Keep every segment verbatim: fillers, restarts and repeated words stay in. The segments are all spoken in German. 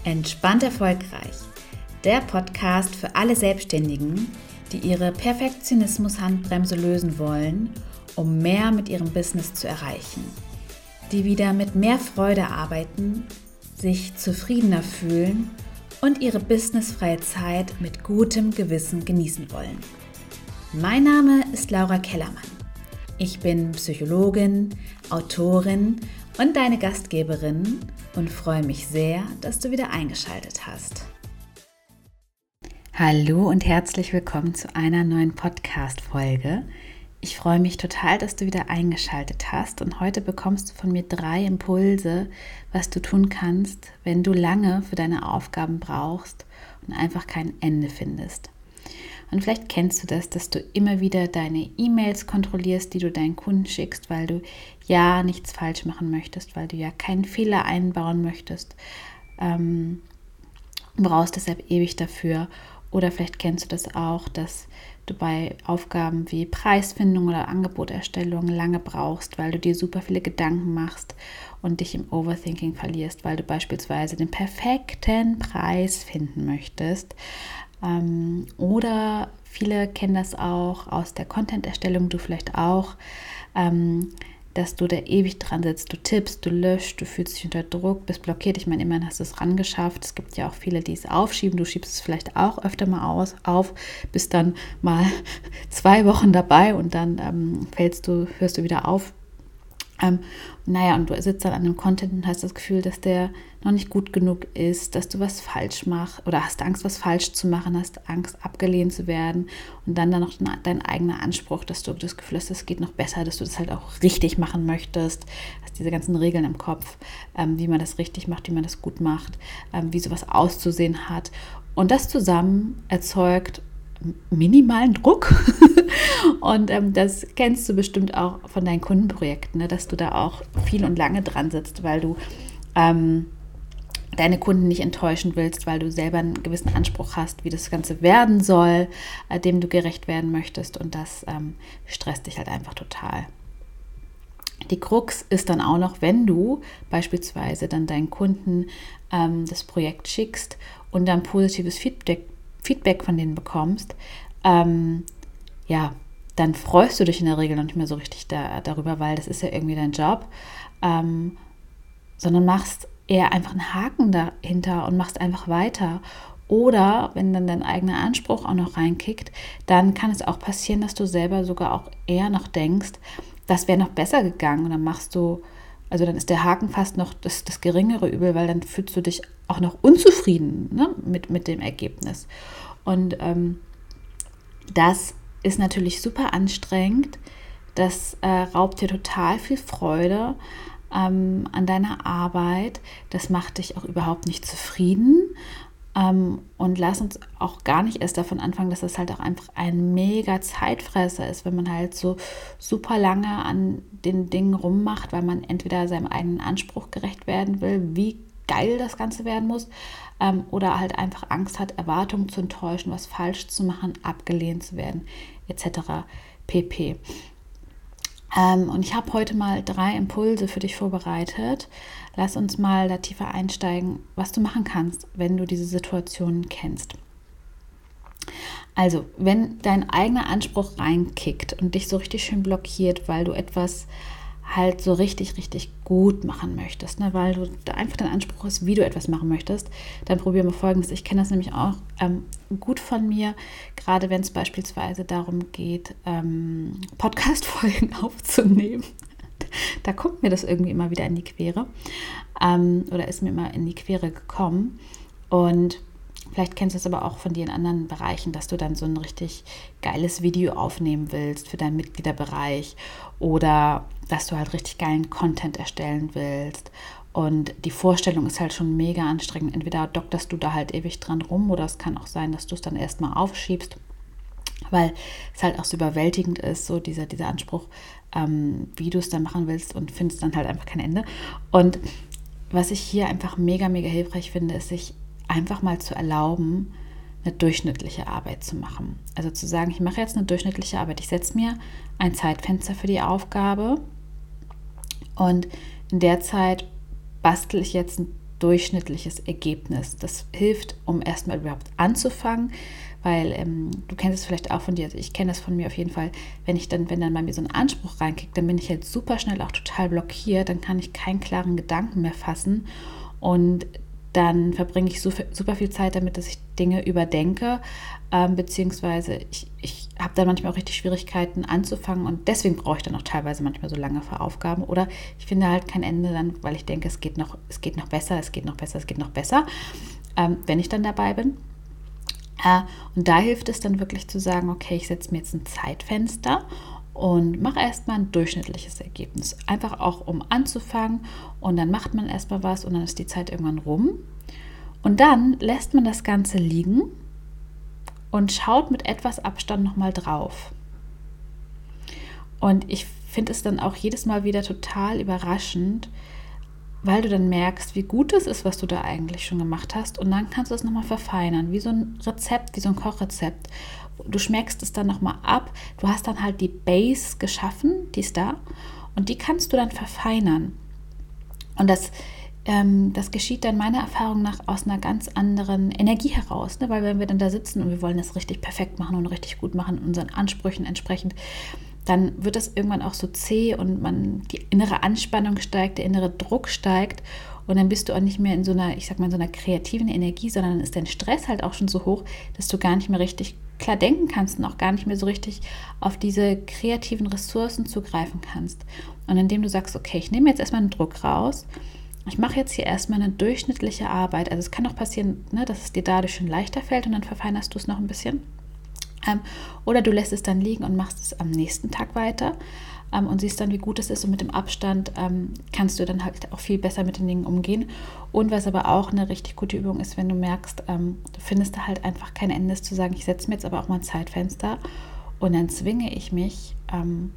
Entspannt erfolgreich. Der Podcast für alle Selbstständigen, die ihre Perfektionismus-Handbremse lösen wollen, um mehr mit ihrem Business zu erreichen. Die wieder mit mehr Freude arbeiten, sich zufriedener fühlen und ihre businessfreie Zeit mit gutem Gewissen genießen wollen. Mein Name ist Laura Kellermann. Ich bin Psychologin, Autorin und deine Gastgeberin und freue mich sehr, dass du wieder eingeschaltet hast. Hallo und herzlich willkommen zu einer neuen Podcast-Folge. Ich freue mich total, dass du wieder eingeschaltet hast und heute bekommst du von mir drei Impulse, was du tun kannst, wenn du lange für deine Aufgaben brauchst und einfach kein Ende findest. Und vielleicht kennst du das, dass du immer wieder deine E-Mails kontrollierst, die du deinen Kunden schickst, weil du ja nichts falsch machen möchtest, weil du ja keinen Fehler einbauen möchtest. Ähm, brauchst deshalb ewig dafür. Oder vielleicht kennst du das auch, dass du bei Aufgaben wie Preisfindung oder Angeboterstellung lange brauchst, weil du dir super viele Gedanken machst und dich im Overthinking verlierst, weil du beispielsweise den perfekten Preis finden möchtest. Ähm, oder viele kennen das auch aus der Content-Erstellung, du vielleicht auch, ähm, dass du da ewig dran sitzt, du tippst, du löscht, du fühlst dich unter Druck, bist blockiert. Ich meine, immerhin hast du es rangeschafft. Es gibt ja auch viele, die es aufschieben. Du schiebst es vielleicht auch öfter mal aus, auf, bist dann mal zwei Wochen dabei und dann ähm, fällst du, hörst du wieder auf. Ähm, naja, und du sitzt dann an dem Content und hast das Gefühl, dass der noch nicht gut genug ist, dass du was falsch machst oder hast Angst, was falsch zu machen, hast Angst, abgelehnt zu werden und dann dann noch dein eigener Anspruch, dass du das Gefühl hast, es geht noch besser, dass du das halt auch richtig machen möchtest, hast diese ganzen Regeln im Kopf, ähm, wie man das richtig macht, wie man das gut macht, ähm, wie sowas auszusehen hat und das zusammen erzeugt minimalen Druck und ähm, das kennst du bestimmt auch von deinen Kundenprojekten, ne? Dass du da auch viel und lange dran sitzt, weil du ähm, deine Kunden nicht enttäuschen willst, weil du selber einen gewissen Anspruch hast, wie das Ganze werden soll, äh, dem du gerecht werden möchtest und das ähm, stresst dich halt einfach total. Die Krux ist dann auch noch, wenn du beispielsweise dann deinen Kunden ähm, das Projekt schickst und dann positives Feedback Feedback von denen bekommst, ähm, ja, dann freust du dich in der Regel noch nicht mehr so richtig da, darüber, weil das ist ja irgendwie dein Job, ähm, sondern machst eher einfach einen Haken dahinter und machst einfach weiter. Oder wenn dann dein eigener Anspruch auch noch reinkickt, dann kann es auch passieren, dass du selber sogar auch eher noch denkst, das wäre noch besser gegangen und dann machst du, also dann ist der Haken fast noch das, das geringere Übel, weil dann fühlst du dich auch noch unzufrieden, ne, mit, mit dem Ergebnis. Und ähm, das ist natürlich super anstrengend. Das äh, raubt dir total viel Freude ähm, an deiner Arbeit. Das macht dich auch überhaupt nicht zufrieden. Ähm, und lass uns auch gar nicht erst davon anfangen, dass das halt auch einfach ein mega Zeitfresser ist, wenn man halt so super lange an den Dingen rummacht, weil man entweder seinem eigenen Anspruch gerecht werden will, wie geil das Ganze werden muss, ähm, oder halt einfach Angst hat, Erwartungen zu enttäuschen, was falsch zu machen, abgelehnt zu werden, et cetera pp. Ähm, und ich habe heute mal drei Impulse für dich vorbereitet. Lass uns mal da tiefer einsteigen, was du machen kannst, wenn du diese Situationen kennst. Also, wenn dein eigener Anspruch reinkickt und dich so richtig schön blockiert, weil du etwas halt so richtig, richtig gut machen möchtest, ne? Weil du da einfach dein Anspruch ist, wie du etwas machen möchtest, dann probier mal Folgendes. Ich kenne das nämlich auch ähm, gut von mir, gerade wenn es beispielsweise darum geht, ähm, Podcast-Folgen aufzunehmen. Da kommt mir das irgendwie immer wieder in die Quere ähm, oder ist mir immer in die Quere gekommen und vielleicht kennst du es aber auch von dir in anderen Bereichen, dass du dann so ein richtig geiles Video aufnehmen willst für deinen Mitgliederbereich oder dass du halt richtig geilen Content erstellen willst. Und die Vorstellung ist halt schon mega anstrengend. Entweder dokterst du da halt ewig dran rum oder es kann auch sein, dass du es dann erstmal aufschiebst, weil es halt auch so überwältigend ist, so dieser, dieser Anspruch, ähm, wie du es dann machen willst und findest dann halt einfach kein Ende. Und was ich hier einfach mega, mega hilfreich finde, ist, sich einfach mal zu erlauben, eine durchschnittliche Arbeit zu machen. Also zu sagen, ich mache jetzt eine durchschnittliche Arbeit. Ich setze mir ein Zeitfenster für die Aufgabe und in der Zeit bastel ich jetzt ein durchschnittliches Ergebnis. Das hilft, um erstmal überhaupt anzufangen, weil ähm, du kennst es vielleicht auch von dir, also ich kenne das von mir auf jeden Fall, wenn ich dann, wenn dann bei mir so ein Anspruch reinkickt, dann bin ich halt super schnell auch total blockiert, dann kann ich keinen klaren Gedanken mehr fassen und dann verbringe ich super, super viel Zeit damit, dass ich Dinge überdenke, ähm, beziehungsweise ich, ich habe dann manchmal auch richtig Schwierigkeiten anzufangen und deswegen brauche ich dann auch teilweise manchmal so lange für Aufgaben oder ich finde halt kein Ende dann, weil ich denke, es geht noch, es geht noch besser, es geht noch besser, es geht noch besser, ähm, wenn ich dann dabei bin. Äh, und da hilft es dann wirklich zu sagen, okay, ich setze mir jetzt ein Zeitfenster und mache erstmal ein durchschnittliches Ergebnis. Einfach auch, um anzufangen und dann macht man erstmal was und dann ist die Zeit irgendwann rum. Und dann lässt man das Ganze liegen und schaut mit etwas Abstand nochmal drauf. Und ich finde es dann auch jedes Mal wieder total überraschend, weil du dann merkst, wie gut es ist, was du da eigentlich schon gemacht hast. Und dann kannst du es nochmal verfeinern, wie so ein Rezept, wie so ein Kochrezept. Du schmeckst es dann nochmal ab. Du hast dann halt die Base geschaffen, die ist da. Und die kannst du dann verfeinern. Und das, ähm, das geschieht dann meiner Erfahrung nach aus einer ganz anderen Energie heraus. Ne? Weil wenn wir dann da sitzen und wir wollen das richtig perfekt machen und richtig gut machen, unseren Ansprüchen entsprechend, dann wird das irgendwann auch so zäh und man, die innere Anspannung steigt, der innere Druck steigt und dann bist du auch nicht mehr in so einer, ich sag mal, in so einer kreativen Energie, sondern dann ist dein Stress halt auch schon so hoch, dass du gar nicht mehr richtig klar denken kannst und auch gar nicht mehr so richtig auf diese kreativen Ressourcen zugreifen kannst. Und indem du sagst, okay, ich nehme jetzt erstmal einen Druck raus, ich mache jetzt hier erstmal eine durchschnittliche Arbeit, also es kann auch passieren, ne, dass es dir dadurch schon leichter fällt und dann verfeinerst du es noch ein bisschen. Ähm, oder du lässt es dann liegen und machst es am nächsten Tag weiter ähm, und siehst dann, wie gut es ist und mit dem Abstand ähm, kannst du dann halt auch viel besser mit den Dingen umgehen. Und was aber auch eine richtig gute Übung ist, wenn du merkst, ähm, du findest da halt einfach kein Ende, ist zu sagen, ich setze mir jetzt aber auch mal ein Zeitfenster und dann zwinge ich mich, ähm,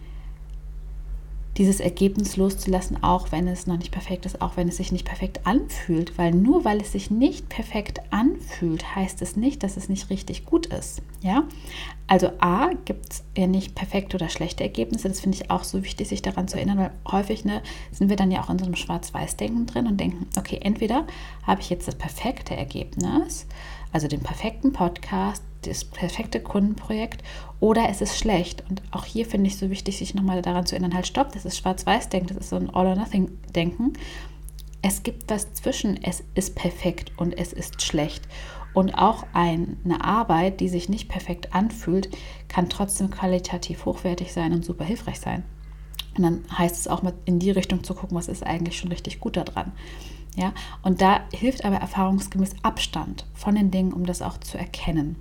dieses Ergebnis loszulassen, auch wenn es noch nicht perfekt ist, auch wenn es sich nicht perfekt anfühlt. Weil nur weil es sich nicht perfekt anfühlt, heißt es nicht, dass es nicht richtig gut ist. Ja? Also A, gibt es ja nicht perfekte oder schlechte Ergebnisse. Das finde ich auch so wichtig, sich daran zu erinnern, weil häufig ne, sind wir dann ja auch in so einem Schwarz-Weiß-Denken drin und denken, okay, entweder habe ich jetzt das perfekte Ergebnis, also den perfekten Podcast, das perfekte Kundenprojekt oder es ist schlecht. Und auch hier finde ich so wichtig, sich nochmal daran zu erinnern, halt stopp, das ist Schwarz-Weiß-Denken, das ist so ein All-or-Nothing-Denken. Es gibt was zwischen, es ist perfekt und es ist schlecht. Und auch ein, eine Arbeit, die sich nicht perfekt anfühlt, kann trotzdem qualitativ hochwertig sein und super hilfreich sein. Und dann heißt es auch mal in die Richtung zu gucken, was ist eigentlich schon richtig gut daran. Ja? Und da hilft aber erfahrungsgemäß Abstand von den Dingen, um das auch zu erkennen.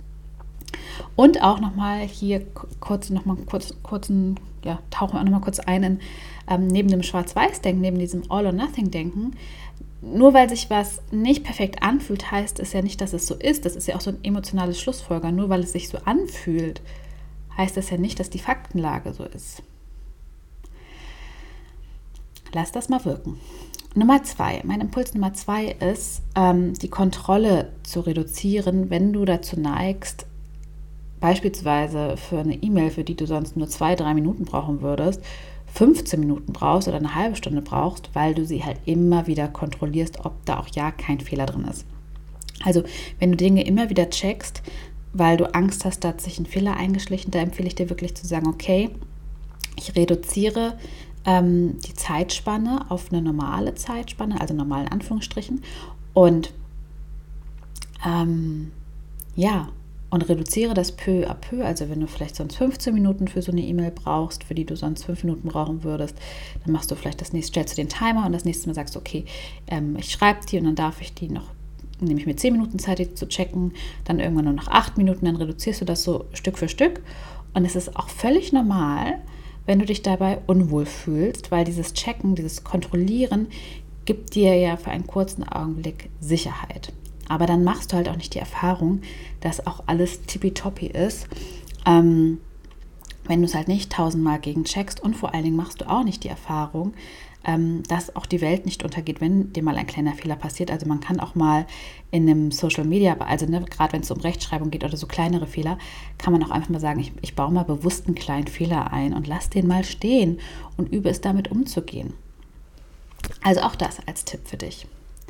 Und auch nochmal hier kurz, nochmal kurz, kurzen, ja, tauchen wir auch nochmal kurz ein in, ähm, neben dem Schwarz-Weiß-Denken, neben diesem All-or-Nothing-Denken. Nur weil sich was nicht perfekt anfühlt, heißt es ja nicht, dass es so ist. Das ist ja auch so ein emotionales Schlussfolger. Nur weil es sich so anfühlt, heißt das ja nicht, dass die Faktenlage so ist. Lass das mal wirken. Nummer zwei, mein Impuls Nummer zwei ist, ähm, die Kontrolle zu reduzieren, wenn du dazu neigst, beispielsweise für eine E-Mail, für die du sonst nur zwei, drei Minuten brauchen würdest, fünfzehn Minuten brauchst oder eine halbe Stunde brauchst, weil du sie halt immer wieder kontrollierst, ob da auch ja kein Fehler drin ist. Also wenn du Dinge immer wieder checkst, weil du Angst hast, da hat sich ein Fehler eingeschlichen, da empfehle ich dir wirklich zu sagen, okay, ich reduziere ähm, die Zeitspanne auf eine normale Zeitspanne, also normal in Anführungsstrichen und ähm, ja, und reduziere das peu à peu, also wenn du vielleicht sonst fünfzehn Minuten für so eine E-Mail brauchst, für die du sonst fünf Minuten brauchen würdest, dann machst du vielleicht das nächste, stellst du den Timer und das nächste Mal sagst du, okay, ähm, ich schreibe die und dann darf ich die noch, nehme ich mir zehn Minuten Zeit, die zu checken, dann irgendwann nur noch acht Minuten, dann reduzierst du das so Stück für Stück und es ist auch völlig normal, wenn du dich dabei unwohl fühlst, weil dieses Checken, dieses Kontrollieren gibt dir ja für einen kurzen Augenblick Sicherheit. Aber dann machst du halt auch nicht die Erfahrung, dass auch alles tippitoppi ist, ähm, wenn du es halt nicht tausendmal gegencheckst und vor allen Dingen machst du auch nicht die Erfahrung, ähm, dass auch die Welt nicht untergeht, wenn dir mal ein kleiner Fehler passiert. Also man kann auch mal in einem Social Media, also ne, gerade wenn es um Rechtschreibung geht oder so kleinere Fehler, kann man auch einfach mal sagen, ich, ich baue mal bewusst einen kleinen Fehler ein und lass den mal stehen und übe es damit umzugehen. Also auch das als Tipp für dich.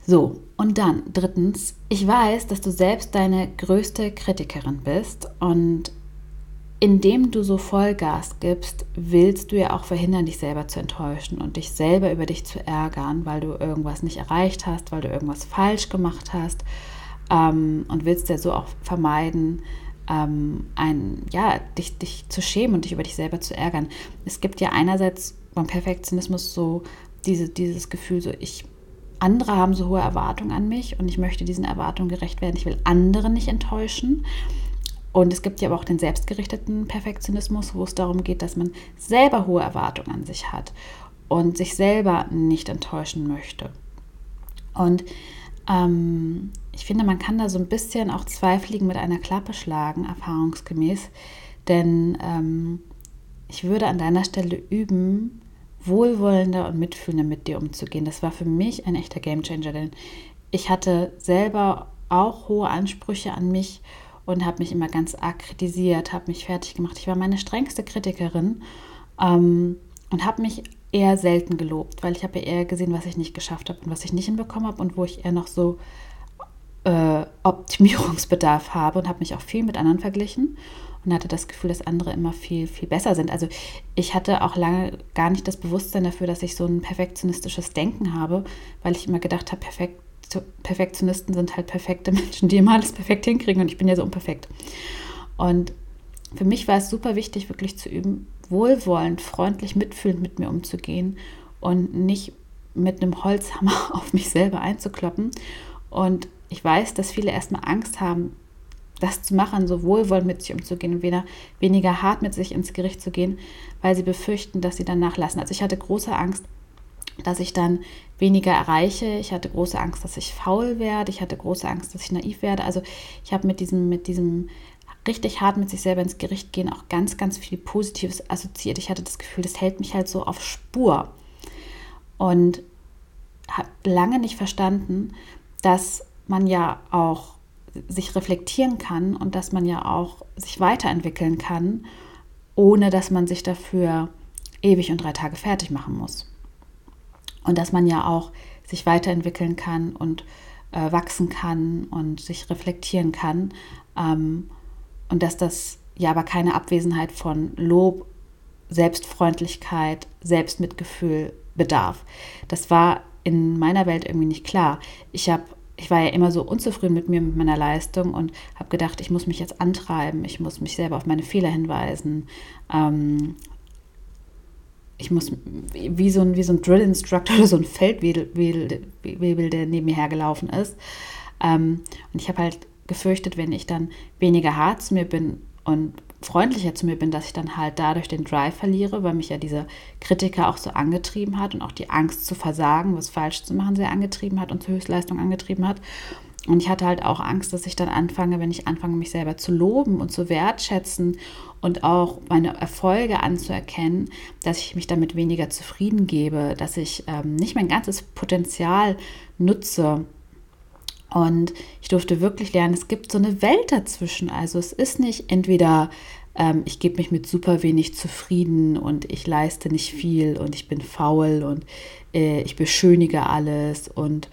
So, und dann drittens, ich weiß, dass du selbst deine größte Kritikerin bist und indem du so Vollgas gibst, willst du ja auch verhindern, dich selber zu enttäuschen und dich selber über dich zu ärgern, weil du irgendwas nicht erreicht hast, weil du irgendwas falsch gemacht hast ähm, und willst ja so auch vermeiden, ähm, ein, ja, dich, dich zu schämen und dich über dich selber zu ärgern. Es gibt ja einerseits beim Perfektionismus so diese, dieses Gefühl, so ich andere haben so hohe Erwartungen an mich und ich möchte diesen Erwartungen gerecht werden. Ich will andere nicht enttäuschen. Und es gibt ja aber auch den selbstgerichteten Perfektionismus, wo es darum geht, dass man selber hohe Erwartungen an sich hat und sich selber nicht enttäuschen möchte. Und ähm, ich finde, man kann da so ein bisschen auch zwei Fliegen mit einer Klappe schlagen, erfahrungsgemäß. Denn ähm, ich würde an deiner Stelle üben, wohlwollender und mitfühlender mit dir umzugehen. Das war für mich ein echter Gamechanger, denn ich hatte selber auch hohe Ansprüche an mich und habe mich immer ganz arg kritisiert, habe mich fertig gemacht. Ich war meine strengste Kritikerin ähm, und habe mich eher selten gelobt, weil ich habe ja eher gesehen, was ich nicht geschafft habe und was ich nicht hinbekommen habe und wo ich eher noch so äh, Optimierungsbedarf habe und habe mich auch viel mit anderen verglichen und hatte das Gefühl, dass andere immer viel, viel besser sind. Also ich hatte auch lange gar nicht das Bewusstsein dafür, dass ich so ein perfektionistisches Denken habe, weil ich immer gedacht habe, perfekt, Perfektionisten sind halt perfekte Menschen, die immer alles perfekt hinkriegen und ich bin ja so unperfekt. Und für mich war es super wichtig, wirklich zu üben, wohlwollend, freundlich, mitfühlend mit mir umzugehen und nicht mit einem Holzhammer auf mich selber einzukloppen. Und ich weiß, dass viele erstmal Angst haben, das zu machen, so wohlwollend mit sich umzugehen und weniger, weniger hart mit sich ins Gericht zu gehen, weil sie befürchten, dass sie dann nachlassen. Also ich hatte große Angst, dass ich dann weniger erreiche. Ich hatte große Angst, dass ich faul werde. Ich hatte große Angst, dass ich naiv werde. Also ich habe mit diesem, mit diesem richtig hart mit sich selber ins Gericht gehen auch ganz, ganz viel Positives assoziiert. Ich hatte das Gefühl, das hält mich halt so auf Spur. Und habe lange nicht verstanden, dass man ja auch sich reflektieren kann und dass man ja auch sich weiterentwickeln kann, ohne dass man sich dafür ewig und drei Tage fertig machen muss. Und dass man ja auch sich weiterentwickeln kann und äh, wachsen kann und sich reflektieren kann. Ähm, und dass das ja aber keine Abwesenheit von Lob, Selbstfreundlichkeit, Selbstmitgefühl bedarf. Das war in meiner Welt irgendwie nicht klar. Ich habe Ich war ja immer so unzufrieden mit mir, mit meiner Leistung und habe gedacht, ich muss mich jetzt antreiben, ich muss mich selber auf meine Fehler hinweisen. Ähm, ich muss wie so ein, wie so ein Drill-Instructor oder so ein Feldwebel, der neben mir hergelaufen ist. Ähm, und ich habe halt gefürchtet, wenn ich dann weniger hart zu mir bin und freundlicher zu mir bin, dass ich dann halt dadurch den Drive verliere, weil mich ja dieser Kritiker auch so angetrieben hat und auch die Angst zu versagen, was falsch zu machen, sehr angetrieben hat und zur Höchstleistung angetrieben hat. Und ich hatte halt auch Angst, dass ich dann anfange, wenn ich anfange, mich selber zu loben und zu wertschätzen und auch meine Erfolge anzuerkennen, dass ich mich damit weniger zufrieden gebe, dass ich ähm, nicht mein ganzes Potenzial nutze. Und ich durfte wirklich lernen, es gibt so eine Welt dazwischen. Also es ist nicht entweder, ähm, ich gebe mich mit super wenig zufrieden und ich leiste nicht viel und ich bin faul und äh, ich beschönige alles und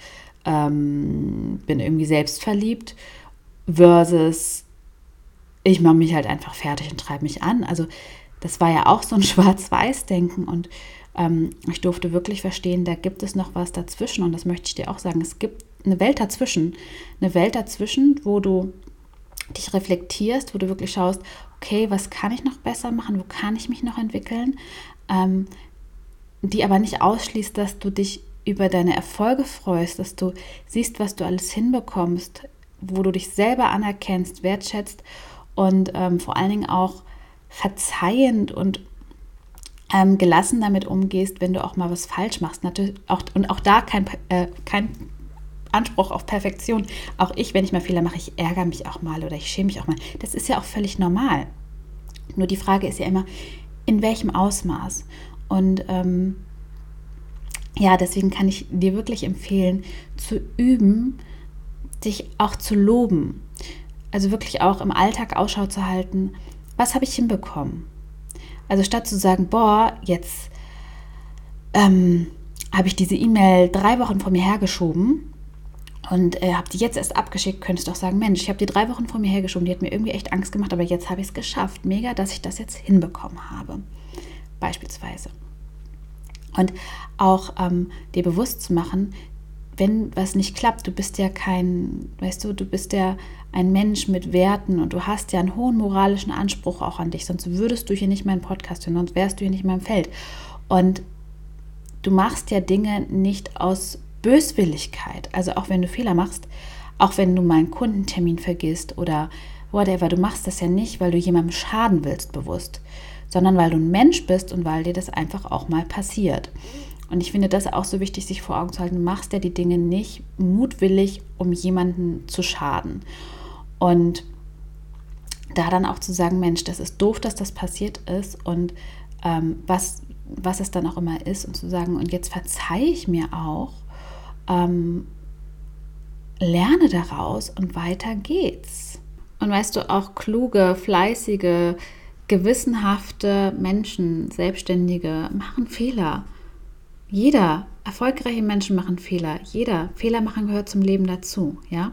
ähm, bin irgendwie selbstverliebt versus ich mache mich halt einfach fertig und treibe mich an. Also das war ja auch so ein Schwarz-Weiß-Denken und ähm, ich durfte wirklich verstehen, da gibt es noch was dazwischen und das möchte ich dir auch sagen. Es gibt eine Welt dazwischen, eine Welt dazwischen, wo du dich reflektierst, wo du wirklich schaust, okay, was kann ich noch besser machen, wo kann ich mich noch entwickeln, ähm, die aber nicht ausschließt, dass du dich über deine Erfolge freust, dass du siehst, was du alles hinbekommst, wo du dich selber anerkennst, wertschätzt und ähm, vor allen Dingen auch verzeihend und ähm, gelassen damit umgehst, wenn du auch mal was falsch machst. Natürlich auch, und auch da kein, äh, kein Anspruch auf Perfektion. Auch ich, wenn ich mal Fehler mache, ich ärgere mich auch mal oder ich schäme mich auch mal. Das ist ja auch völlig normal. Nur die Frage ist ja immer, in welchem Ausmaß? Und ähm, ja, deswegen kann ich dir wirklich empfehlen, zu üben, dich auch zu loben. Also wirklich auch im Alltag Ausschau zu halten, was habe ich hinbekommen? Also statt zu sagen, boah, jetzt ähm, habe ich diese E-Mail drei Wochen vor mir hergeschoben und äh, habe die jetzt erst abgeschickt, könntest du auch sagen, Mensch, ich habe die drei Wochen vor mir hergeschoben, die hat mir irgendwie echt Angst gemacht, aber jetzt habe ich es geschafft. Mega, dass ich das jetzt hinbekommen habe. Beispielsweise. Und auch ähm, dir bewusst zu machen, wenn was nicht klappt, du bist ja kein, weißt du, du bist ja ein Mensch mit Werten und du hast ja einen hohen moralischen Anspruch auch an dich, sonst würdest du hier nicht meinen Podcast hören, sonst wärst du hier nicht in meinem Feld. Und du machst ja Dinge nicht aus Böswilligkeit, also auch wenn du Fehler machst, auch wenn du mal einen Kundentermin vergisst oder whatever, du machst das ja nicht, weil du jemandem schaden willst bewusst, sondern weil du ein Mensch bist und weil dir das einfach auch mal passiert. Und ich finde das auch so wichtig, sich vor Augen zu halten, du machst ja die Dinge nicht mutwillig, um jemanden zu schaden. Und da dann auch zu sagen, Mensch, das ist doof, dass das passiert ist und ähm, was, was es dann auch immer ist und zu sagen, und jetzt verzeihe ich mir auch, ähm, lerne daraus und weiter geht's. Und weißt du, auch kluge, fleißige, gewissenhafte Menschen, Selbstständige machen Fehler. Jeder, erfolgreiche Menschen machen Fehler. Jeder, Fehler machen gehört zum Leben dazu, ja.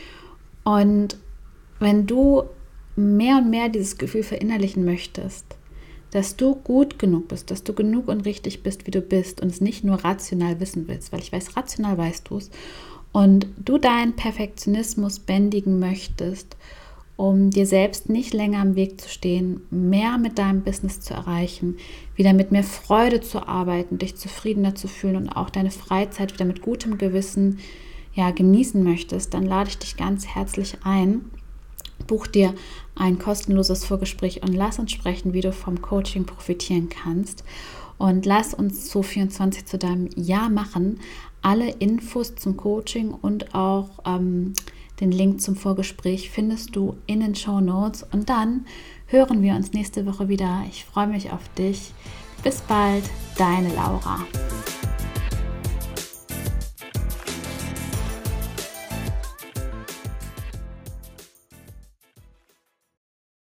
Und wenn du mehr und mehr dieses Gefühl verinnerlichen möchtest, dass du gut genug bist, dass du genug und richtig bist, wie du bist und es nicht nur rational wissen willst, weil ich weiß, rational weißt du es, und du deinen Perfektionismus bändigen möchtest, um dir selbst nicht länger im Weg zu stehen, mehr mit deinem Business zu erreichen, wieder mit mehr Freude zu arbeiten, dich zufriedener zu fühlen und auch deine Freizeit wieder mit gutem Gewissen ja, genießen möchtest, dann lade ich dich ganz herzlich ein. Buch dir ein kostenloses Vorgespräch und lass uns sprechen, wie du vom Coaching profitieren kannst. Und lass uns zwanzig vierundzwanzig zu deinem Jahr machen. Alle Infos zum Coaching und auch ähm, den Link zum Vorgespräch findest du in den Shownotes. Und dann hören wir uns nächste Woche wieder. Ich freue mich auf dich. Bis bald, deine Laura.